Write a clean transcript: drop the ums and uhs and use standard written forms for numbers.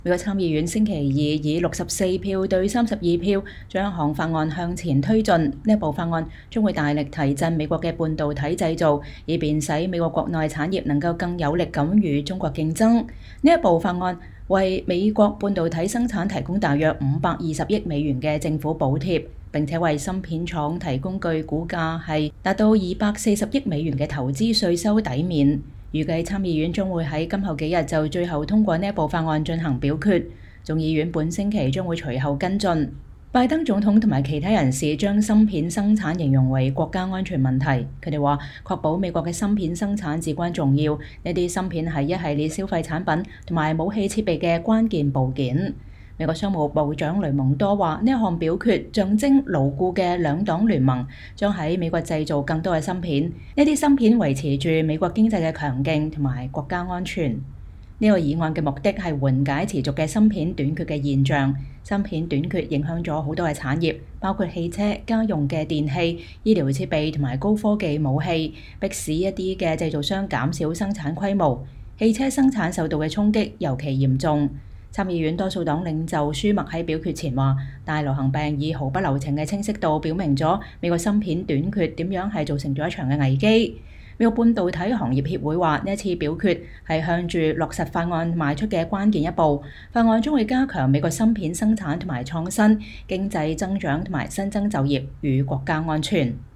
美國參議院星期二以64票對32票將一項法案向前推進。呢一部法案將會大力提振美國嘅半導體製造，以便使美國國內產業能夠更有力咁與中國競爭。呢一部法案為美國半導體生產提供大約520億美元嘅政府補貼，並且為芯片廠提供具估價係達到240億美元嘅投資稅收抵免。預計參議院將會喺今後幾日就最後通過呢一部法案進行表決，眾議院本星期將會隨後跟進。拜登總統同埋其他人士將芯片生產形容為國家安全問題，佢哋話確保美國嘅芯片生產至關重要，呢啲芯片係一系列消費產品同埋武器設備嘅關鍵部件。美國商務部長雷蒙多話：呢一項表決象徵牢固嘅兩黨聯盟將喺美國製造更多嘅芯片，呢啲芯片維持住美國經濟嘅強勁同埋國家安全。呢個議案嘅目的係緩解持續嘅芯片短缺嘅現象。芯片短缺影響咗好多嘅產業，包括汽車、家用嘅電器、醫療設備同埋高科技武器，迫使一啲嘅製造商減少生產規模。汽車生產受到嘅衝擊尤其嚴重。參議院多數黨領袖舒默喺表決前話：大流行病以毫不留情嘅清晰度表明咗美國芯片短缺點樣係造成咗一場嘅危機。美國半導體行業協會話：呢一次表決係向住落實法案邁出嘅關鍵一步。法案將會加強美國芯片生產同埋創新、經濟增長同埋新增就業與國家安全。